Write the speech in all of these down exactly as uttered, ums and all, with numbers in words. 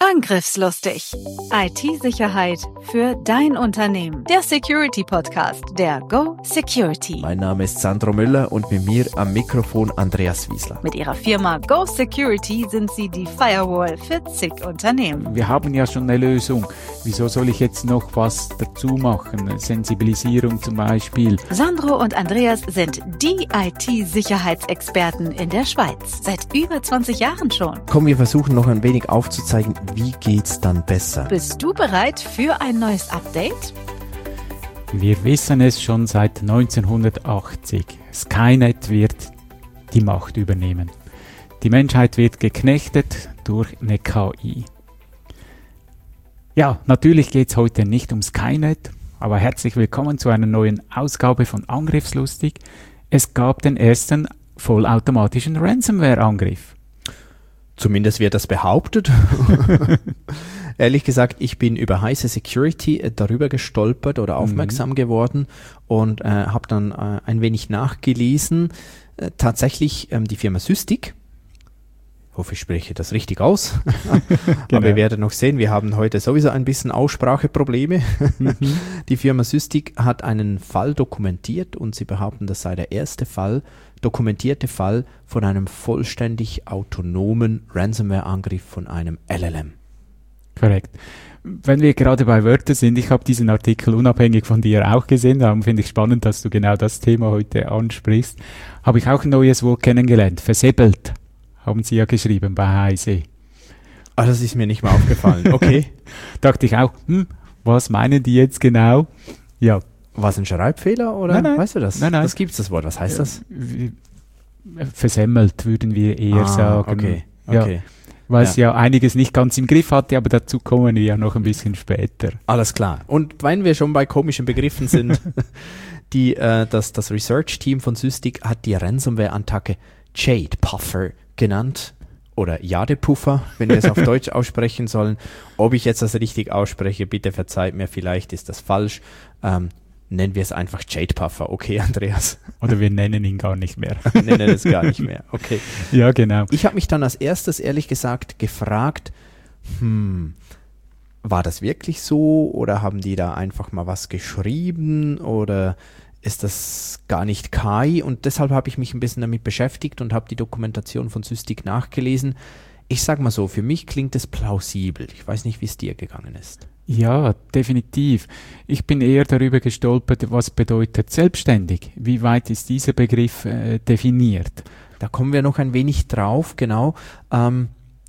Angriffslustig. I T-Sicherheit für dein Unternehmen. Der Security-Podcast der Go Security. Mein Name ist Sandro Müller und mit mir am Mikrofon Andreas Wiesler. Mit ihrer Firma Go Security sind sie die Firewall für zig Unternehmen. Wir haben ja schon eine Lösung. Wieso soll ich jetzt noch was dazu machen? Sensibilisierung zum Beispiel. Sandro und Andreas sind die I T-Sicherheitsexperten in der Schweiz. Seit über zwanzig Jahren schon. Komm, wir versuchen noch ein wenig aufzuzeigen, wie geht's dann besser? Bist du bereit für ein neues Update? Wir wissen es schon seit neunzehnhundertachtzig. Skynet wird die Macht übernehmen. Die Menschheit wird geknechtet durch eine K I. Ja, natürlich geht es heute nicht um Skynet, aber herzlich willkommen zu einer neuen Ausgabe von Angriffslustig. Es gab den ersten vollautomatischen Ransomware-Angriff. Zumindest wird das behauptet. Ehrlich gesagt, ich bin über heiße Security äh, darüber gestolpert oder aufmerksam mhm. geworden und äh, habe dann äh, ein wenig nachgelesen. Äh, tatsächlich ähm, die Firma Sysdig, ich hoffe, ich spreche das richtig aus, genau. Aber wir werden noch sehen, wir haben heute sowieso ein bisschen Ausspracheprobleme. Mhm. Die Firma Sysdig hat einen Fall dokumentiert und sie behaupten, das sei der erste Fall, dokumentierte Fall von einem vollständig autonomen Ransomware-Angriff von einem L L M. Korrekt. Wenn wir gerade bei Wörtern sind, ich habe diesen Artikel unabhängig von dir auch gesehen, darum finde ich spannend, dass du genau das Thema heute ansprichst, habe ich auch ein neues Wort kennengelernt, versäbelt, haben sie ja geschrieben bei Heise. Ah, das ist mir nicht mal aufgefallen, okay. Dachte ich auch, hm, was meinen die jetzt genau? Ja. War es ein Schreibfehler oder nein, nein. Weißt du das? Nein, nein. Das gibt es, das Wort. Was heißt das? Versemmelt, würden wir eher ah, sagen. Okay, okay. Ja, weil es ja. ja einiges nicht ganz im Griff hatte, aber dazu kommen wir ja noch ein bisschen später. Alles klar. Und wenn wir schon bei komischen Begriffen sind, die, äh, das, das Research-Team von Sysdig hat die Ransomware-Attacke Jade Puffer genannt. Oder Jadepuffer, wenn wir es auf Deutsch aussprechen sollen. Ob ich jetzt das richtig ausspreche, bitte verzeiht mir, vielleicht ist das falsch. Ähm, nennen wir es einfach Jade Puffer. Okay, Andreas. Oder wir nennen ihn gar nicht mehr. nennen es gar nicht mehr, okay. Ja, genau. Ich habe mich dann als erstes, ehrlich gesagt, gefragt, hm, war das wirklich so oder haben die da einfach mal was geschrieben oder ist das gar nicht K I? Und deshalb habe ich mich ein bisschen damit beschäftigt und habe die Dokumentation von Sysdig nachgelesen. Ich sage mal so, für mich klingt es plausibel. Ich weiß nicht, wie es dir gegangen ist. Ja, definitiv. Ich bin eher darüber gestolpert, was bedeutet selbstständig? Wie weit ist dieser Begriff äh, definiert? Da kommen wir noch ein wenig drauf, genau. Ähm,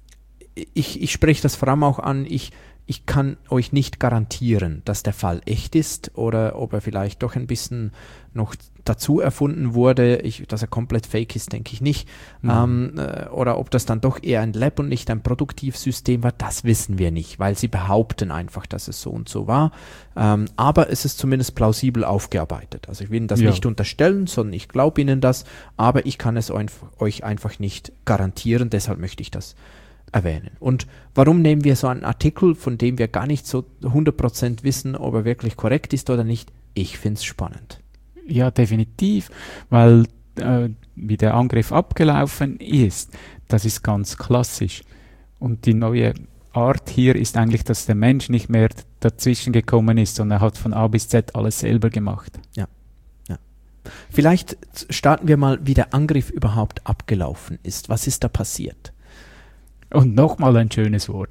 ich ich spreche das vor allem auch an, ich Ich kann euch nicht garantieren, dass der Fall echt ist oder ob er vielleicht doch ein bisschen noch dazu erfunden wurde. Ich, dass er komplett fake ist, denke ich nicht. Mhm. Ähm, äh, oder ob das dann doch eher ein Lab und nicht ein Produktivsystem war, das wissen wir nicht, weil sie behaupten einfach, dass es so und so war. Ähm, aber es ist zumindest plausibel aufgearbeitet. Also ich will Ihnen das ja. nicht unterstellen, sondern ich glaube Ihnen das, aber ich kann es euch einfach nicht garantieren, deshalb möchte ich das erwähnen. Und warum nehmen wir so einen Artikel, von dem wir gar nicht so hundert Prozent wissen, ob er wirklich korrekt ist oder nicht? Ich finde es spannend. Ja, definitiv, weil äh, wie der Angriff abgelaufen ist, das ist ganz klassisch. Und die neue Art hier ist eigentlich, dass der Mensch nicht mehr dazwischen gekommen ist, sondern er hat von A bis Z alles selber gemacht. Ja. ja. Vielleicht starten wir mal, wie der Angriff überhaupt abgelaufen ist. Was ist da passiert? Und nochmal ein schönes Wort.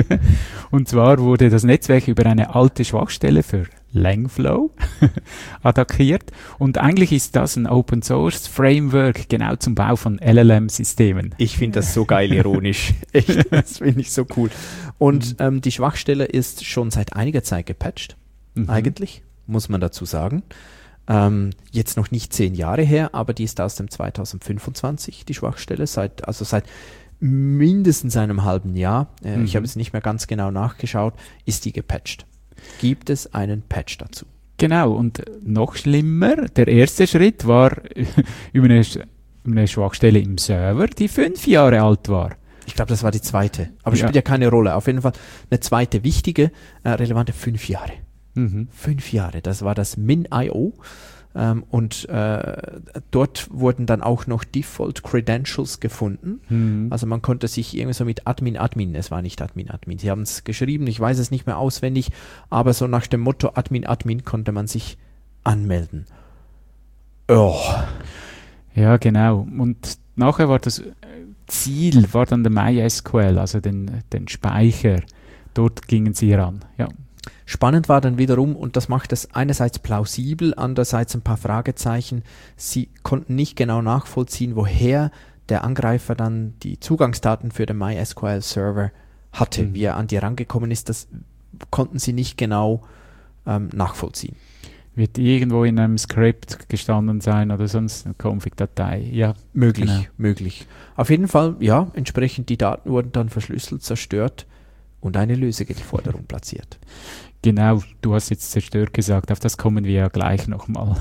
Und zwar wurde das Netzwerk über eine alte Schwachstelle für Langflow attackiert. Und eigentlich ist das ein Open Source Framework genau zum Bau von L L M-Systemen. Ich finde das so geil ironisch. Echt, das finde ich so cool. Und mhm. ähm, die Schwachstelle ist schon seit einiger Zeit gepatcht. Mhm. Eigentlich, muss man dazu sagen. Ähm, jetzt noch nicht zehn Jahre her, aber die ist aus dem zweitausendfünfundzwanzig, die Schwachstelle. Seit, also seit mindestens einem halben Jahr, äh, mhm. ich habe es nicht mehr ganz genau nachgeschaut, ist die gepatcht. Gibt es einen Patch dazu? Genau, und noch schlimmer, der erste Schritt war über eine, eine Schwachstelle im Server, die fünf Jahre alt war. Ich glaube, das war die zweite, aber ja. spielt ja keine Rolle. Auf jeden Fall eine zweite wichtige, äh, relevante fünf Jahre. Mhm. Fünf Jahre, das war das Min Punkt I O. Ähm, und äh, dort wurden dann auch noch Default Credentials gefunden. Mhm. Also man konnte sich irgendwie so mit Admin, Admin, es war nicht Admin, Admin. Sie haben es geschrieben, ich weiß es nicht mehr auswendig, aber so nach dem Motto Admin, Admin konnte man sich anmelden. Oh. Ja, genau. Und nachher war das Ziel, war dann der MySQL, also den, den Speicher. Dort gingen sie ran, ja. Spannend war dann wiederum, und das macht es einerseits plausibel, andererseits ein paar Fragezeichen. Sie konnten nicht genau nachvollziehen, woher der Angreifer dann die Zugangsdaten für den MySQL-Server hatte. Mhm. Wie er an die rangekommen ist, das konnten sie nicht genau ähm, nachvollziehen. Wird irgendwo in einem Skript gestanden sein oder sonst eine Config-Datei. Ja, möglich, genau. möglich. Auf jeden Fall, ja, entsprechend die Daten wurden dann verschlüsselt, zerstört und eine Lösegeldforderung platziert. Genau, du hast jetzt zerstört gesagt, auf das kommen wir ja gleich nochmal.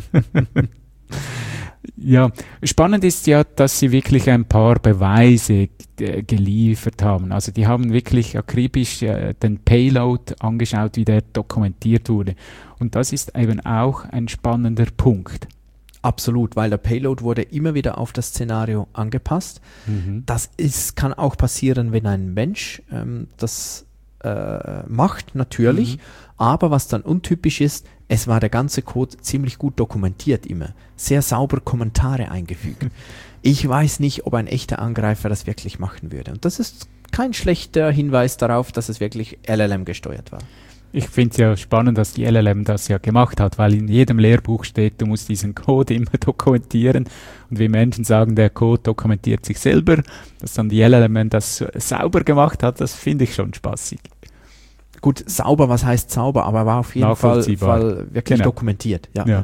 Ja, spannend ist ja, dass sie wirklich ein paar Beweise äh, geliefert haben. Also die haben wirklich akribisch äh, den Payload angeschaut, wie der dokumentiert wurde. Und das ist eben auch ein spannender Punkt. Absolut, weil der Payload wurde immer wieder auf das Szenario angepasst. Mhm. Das ist, kann auch passieren, wenn ein Mensch ähm, das äh, macht, natürlich. Mhm. Aber was dann untypisch ist, es war der ganze Code ziemlich gut dokumentiert immer. Sehr sauber Kommentare eingefügt. Ich weiß nicht, ob ein echter Angreifer das wirklich machen würde. Und das ist kein schlechter Hinweis darauf, dass es wirklich L L M gesteuert war. Ich finde es ja spannend, dass die L L M das ja gemacht hat, weil in jedem Lehrbuch steht, du musst diesen Code immer dokumentieren. Und wie Menschen sagen, der Code dokumentiert sich selber, dass dann die L L M das sauber gemacht hat, das finde ich schon spaßig. Gut, sauber, was heißt sauber, aber war auf jeden Fall, Fall wirklich genau. dokumentiert. Ja. Ja.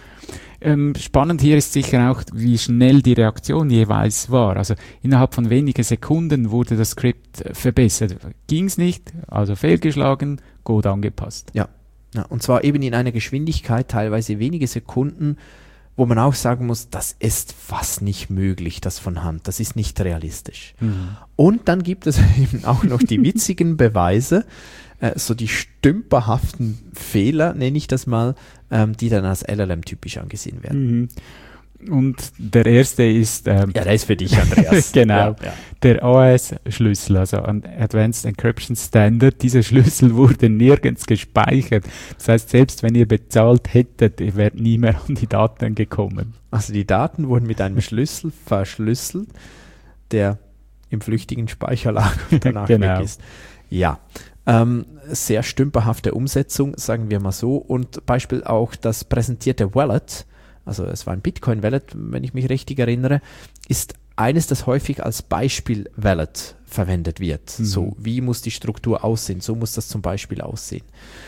Ähm, spannend hier ist sicher auch, wie schnell die Reaktion jeweils war. Also innerhalb von wenigen Sekunden wurde das Skript verbessert. Ging es nicht, also fehlgeschlagen, Code angepasst. Ja. Ja, und zwar eben in einer Geschwindigkeit, teilweise wenige Sekunden, wo man auch sagen muss, das ist fast nicht möglich, das von Hand, das ist nicht realistisch. Mhm. Und dann gibt es eben auch noch die witzigen Beweise, äh, so die stümperhaften Fehler, nenne ich das mal, ähm, die dann als L L M typisch angesehen werden. Mhm. Und der erste ist... Ähm, ja, der ist für dich, Andreas. Genau, ja, ja. Der A E S-Schlüssel, also Advanced Encryption Standard. Dieser Schlüssel wurde nirgends gespeichert. Das heißt, selbst wenn ihr bezahlt hättet, ihr wärt nie mehr an die Daten gekommen. Also die Daten wurden mit einem Schlüssel verschlüsselt, der im flüchtigen Speicher lag und danach genau. weg ist. Ja, ähm, sehr stümperhafte Umsetzung, sagen wir mal so. Und Beispiel auch das präsentierte Wallet, also es war ein Bitcoin-Wallet, wenn ich mich richtig erinnere, ist eines, das häufig als Beispiel-Wallet verwendet wird. Mhm. So, wie muss die Struktur aussehen? So muss das zum Beispiel aussehen.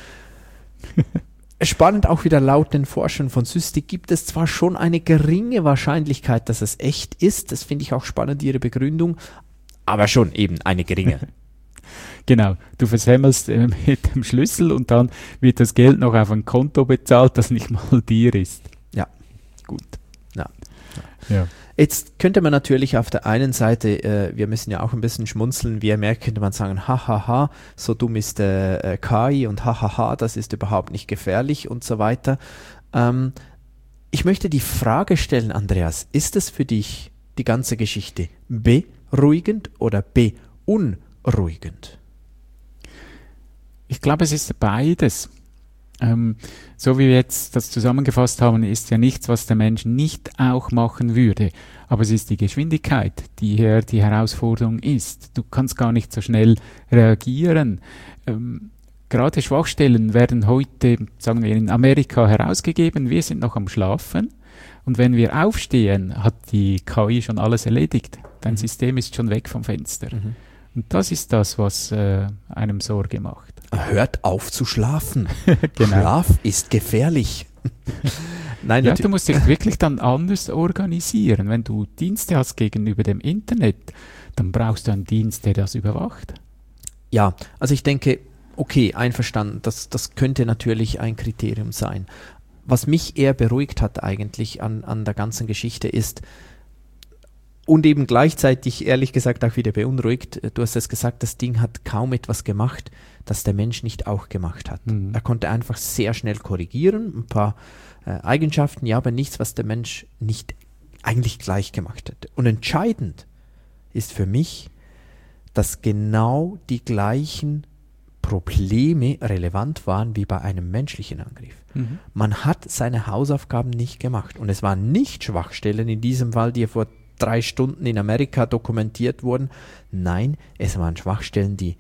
Spannend auch wieder, laut den Forschern von Sysdig gibt es zwar schon eine geringe Wahrscheinlichkeit, dass es echt ist, das finde ich auch spannend, ihre Begründung, aber schon eben eine geringe. Genau, du versemmelst äh, mit dem Schlüssel und dann wird das Geld noch auf ein Konto bezahlt, das nicht mal dir ist. Ja, gut. Ja. Ja. Jetzt könnte man natürlich auf der einen Seite, äh, wir müssen ja auch ein bisschen schmunzeln, wie ihr merkt, könnte man sagen, hahaha, so dumm ist äh, K I und hahaha, das ist überhaupt nicht gefährlich und so weiter. Ähm, ich möchte die Frage stellen, Andreas, ist es für dich die ganze Geschichte beruhigend oder beunruhigend? Ich glaube, es ist beides. Ähm, so wie wir jetzt das zusammengefasst haben, ist ja nichts, was der Mensch nicht auch machen würde. Aber es ist die Geschwindigkeit, die hier die Herausforderung ist. Du kannst gar nicht so schnell reagieren. Ähm, gerade Schwachstellen werden heute, sagen wir, in Amerika herausgegeben. Wir sind noch am Schlafen. Und wenn wir aufstehen, hat die K I schon alles erledigt. Dein mhm. System ist schon weg vom Fenster. Mhm. Und das ist das, was äh, einem Sorge macht. Hört auf zu schlafen. Genau. Schlaf ist gefährlich. Nein, ja, du musst dich wirklich dann anders organisieren. Wenn du Dienste hast gegenüber dem Internet, dann brauchst du einen Dienst, der das überwacht. Ja, also ich denke, okay, einverstanden, das, das könnte natürlich ein Kriterium sein. Was mich eher beruhigt hat eigentlich an, an der ganzen Geschichte ist, und eben gleichzeitig, ehrlich gesagt, auch wieder beunruhigt. Du hast es gesagt, das Ding hat kaum etwas gemacht, das der Mensch nicht auch gemacht hat. Mhm. Er konnte einfach sehr schnell korrigieren, ein paar äh, Eigenschaften, ja, aber nichts, was der Mensch nicht eigentlich gleich gemacht hätte. Und entscheidend ist für mich, dass genau die gleichen Probleme relevant waren wie bei einem menschlichen Angriff. Mhm. Man hat seine Hausaufgaben nicht gemacht. Und es waren nicht Schwachstellen in diesem Fall, die vor drei Stunden in Amerika dokumentiert wurden. Nein, es waren Schwachstellen, die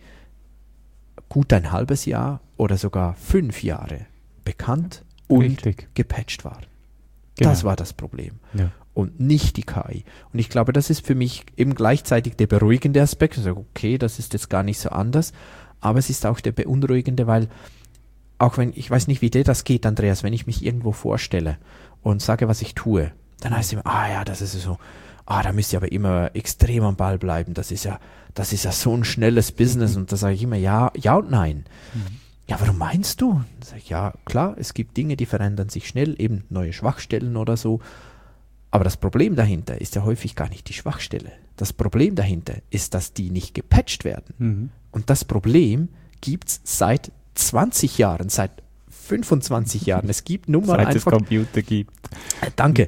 gut ein halbes Jahr oder sogar fünf Jahre bekannt und Richtig. gepatcht waren. Genau. Das war das Problem. Ja. Und nicht die K I. Und ich glaube, das ist für mich eben gleichzeitig der beruhigende Aspekt. Also okay, das ist jetzt gar nicht so anders. Aber es ist auch der beunruhigende, weil auch wenn, ich weiß nicht, wie dir das geht, Andreas, wenn ich mich irgendwo vorstelle und sage, was ich tue, dann heißt es immer, ah ja, das ist so, ah, da müsst ihr aber immer extrem am Ball bleiben. Das ist ja, das ist ja so ein schnelles Business. Und da sage ich immer, ja, ja und nein. Mhm. Ja, warum meinst du? Da sage ich, ja, klar, es gibt Dinge, die verändern sich schnell, eben neue Schwachstellen oder so. Aber das Problem dahinter ist ja häufig gar nicht die Schwachstelle. Das Problem dahinter ist, dass die nicht gepatcht werden. Mhm. Und das Problem gibt es seit zwanzig Jahren, seit fünfundzwanzig Jahren. Es gibt nun mal seit einfach... es Computer gibt. Äh, danke.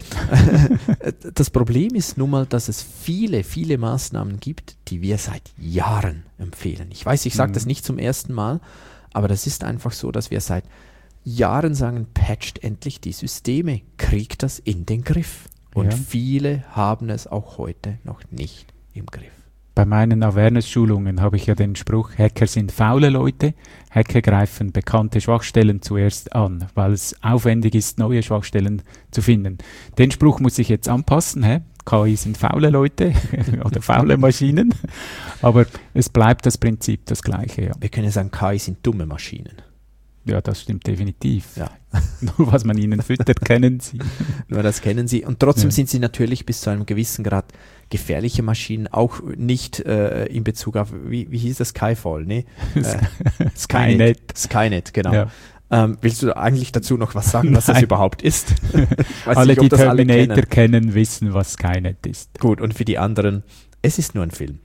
Das Problem ist nun mal, dass es viele, viele Maßnahmen gibt, die wir seit Jahren empfehlen. Ich weiß, ich sage mhm. das nicht zum ersten Mal, aber das ist einfach so, dass wir seit Jahren sagen, patcht endlich die Systeme, kriegt das in den Griff. Und ja. viele haben es auch heute noch nicht im Griff. Bei meinen Awareness-Schulungen habe ich ja den Spruch, Hacker sind faule Leute, Hacker greifen bekannte Schwachstellen zuerst an, weil es aufwendig ist, neue Schwachstellen zu finden. Den Spruch muss ich jetzt anpassen, hä? K I sind faule Leute oder faule Maschinen, aber es bleibt das Prinzip das gleiche. Ja. Wir können sagen, K I sind dumme Maschinen. Ja, das stimmt definitiv. Ja. Nur was man ihnen füttert, kennen sie. Nur das kennen sie. Und trotzdem ja. sind sie natürlich bis zu einem gewissen Grad gefährliche Maschinen, auch nicht äh, in Bezug auf, wie, wie hieß das, Skyfall, ne? Äh, Skynet. Skynet, genau. Ja. Ähm, willst du eigentlich dazu noch was sagen, was das überhaupt ist? alle, nicht, die Terminator alle kennen. kennen, wissen, was Skynet ist. Gut, und für die anderen, es ist nur ein Film.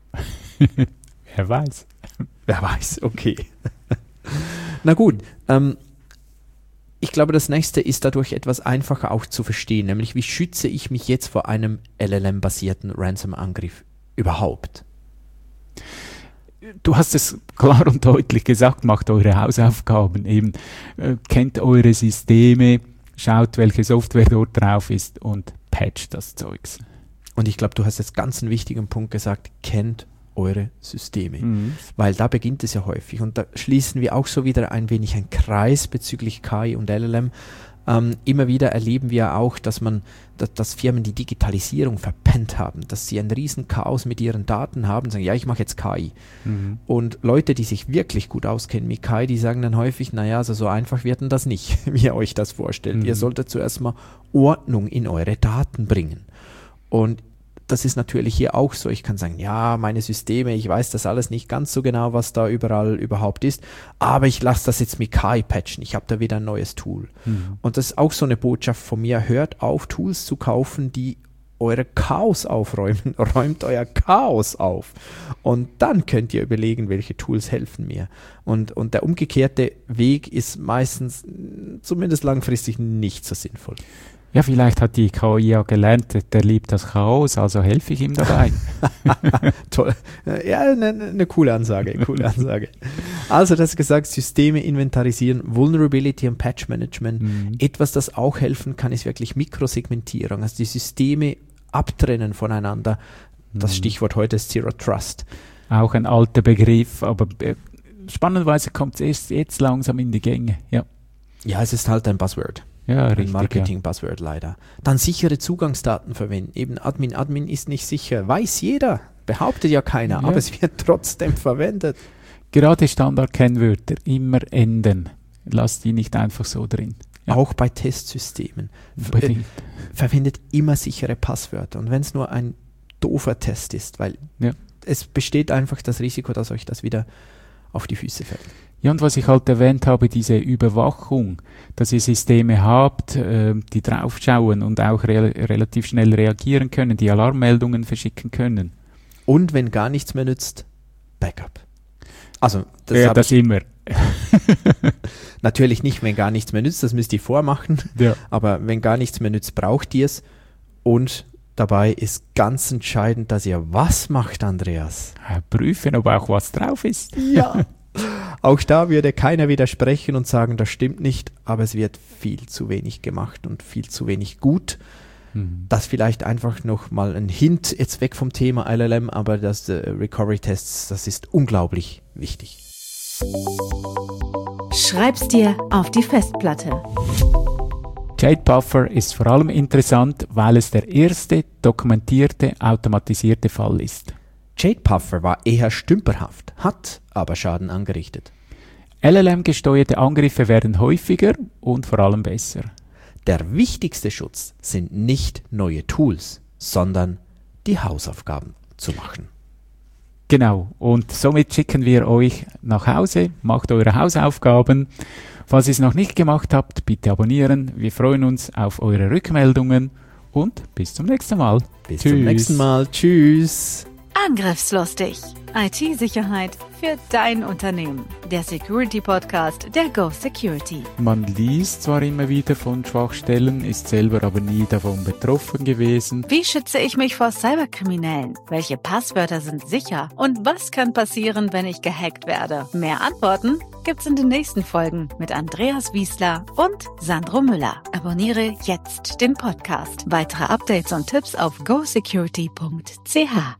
Wer weiß. Wer weiß, okay. Na gut, ähm, ich glaube, das nächste ist dadurch etwas einfacher auch zu verstehen, nämlich wie schütze ich mich jetzt vor einem L L M-basierten Ransom-Angriff überhaupt? Du hast es klar und deutlich gesagt, macht eure Hausaufgaben, eben äh, kennt eure Systeme, schaut, welche Software dort drauf ist und patcht das Zeugs. Und ich glaube, du hast jetzt ganz einen wichtigen Punkt gesagt, kennt eure Systeme, mhm. weil da beginnt es ja häufig und da schließen wir auch so wieder ein wenig einen Kreis bezüglich K I und L L M. Ähm, immer wieder erleben wir auch, dass man, dass, dass Firmen die Digitalisierung verpennt haben, dass sie ein riesen Chaos mit ihren Daten haben und sagen, ja, ich mache jetzt K I. Mhm. Und Leute, die sich wirklich gut auskennen mit K I, die sagen dann häufig, naja, also so einfach wird denn das nicht, wie ihr euch das vorstellt. Mhm. Ihr solltet zuerst mal Ordnung in eure Daten bringen. Und das ist natürlich hier auch so. Ich kann sagen, ja, meine Systeme, ich weiß das alles nicht ganz so genau, was da überall überhaupt ist, aber ich lasse das jetzt mit K I patchen. Ich habe da wieder ein neues Tool. Mhm. Und das ist auch so eine Botschaft von mir. Hört auf, Tools zu kaufen, die eure Chaos aufräumen. Räumt euer Chaos auf. Und dann könnt ihr überlegen, welche Tools helfen mir. Und, und der umgekehrte Weg ist meistens, zumindest langfristig, nicht so sinnvoll. Ja, vielleicht hat die K I ja gelernt, der liebt das Chaos, also helfe ich ihm dabei. Toll. Ja, eine ne coole Ansage, coole Ansage. Also, das gesagt, Systeme inventarisieren, Vulnerability und Patch Management. Mhm. Etwas, das auch helfen kann, ist wirklich Mikrosegmentierung, also die Systeme abtrennen voneinander. Das mhm. Stichwort heute ist Zero Trust. Auch ein alter Begriff, aber äh, spannenderweise kommt es erst jetzt langsam in die Gänge. Ja, ja, es ist halt ein Buzzword. Ja, ein richtig, Marketing-Buzzword ja. leider. Dann sichere Zugangsdaten verwenden. Eben Admin, Admin ist nicht sicher. Weiß jeder. Behauptet ja keiner, ja. aber es wird trotzdem verwendet. Gerade Standard-Kennwörter immer ändern. Lass die nicht einfach so drin. Ja. Auch bei Testsystemen. Ver- äh, verwendet immer sichere Passwörter. Und wenn es nur ein doofer Test ist, weil ja. es besteht einfach das Risiko, dass euch das wieder auf die Füße fällt. Ja, und was ich halt erwähnt habe, diese Überwachung, dass ihr Systeme habt, äh, die draufschauen und auch re- relativ schnell reagieren können, die Alarmmeldungen verschicken können. Und wenn gar nichts mehr nützt, Backup. Also, das, ja, das ich, immer. Natürlich nicht, wenn gar nichts mehr nützt, das müsst ihr vormachen. Ja. Aber wenn gar nichts mehr nützt, braucht ihr es. Und dabei ist ganz entscheidend, dass ihr was macht, Andreas? Prüfen, ob auch was drauf ist. Ja. Auch da würde keiner widersprechen und sagen, das stimmt nicht, aber es wird viel zu wenig gemacht und viel zu wenig gut. Mhm. Das vielleicht einfach noch mal ein Hint, jetzt weg vom Thema L L M, aber das äh, Recovery-Tests, das ist unglaublich wichtig. Schreib's dir auf die Festplatte. JPuffer ist vor allem interessant, weil es der erste dokumentierte, automatisierte Fall ist. JPuffer war eher stümperhaft, hat aber Schaden angerichtet. L L M-gesteuerte Angriffe werden häufiger und vor allem besser. Der wichtigste Schutz sind nicht neue Tools, sondern die Hausaufgaben zu machen. Genau, und somit schicken wir euch nach Hause, macht eure Hausaufgaben. Falls ihr es noch nicht gemacht habt, bitte abonnieren. Wir freuen uns auf eure Rückmeldungen und bis zum nächsten Mal. Bis Tschüss. zum nächsten Mal. Tschüss. Angriffslustig. I T-Sicherheit für dein Unternehmen. Der Security-Podcast der Go Security. Man liest zwar immer wieder von Schwachstellen, ist selber aber nie davon betroffen gewesen. Wie schütze ich mich vor Cyberkriminellen? Welche Passwörter sind sicher? Und was kann passieren, wenn ich gehackt werde? Mehr Antworten gibt's in den nächsten Folgen mit Andreas Wiesler und Sandro Müller. Abonniere jetzt den Podcast. Weitere Updates und Tipps auf go security punkt c h.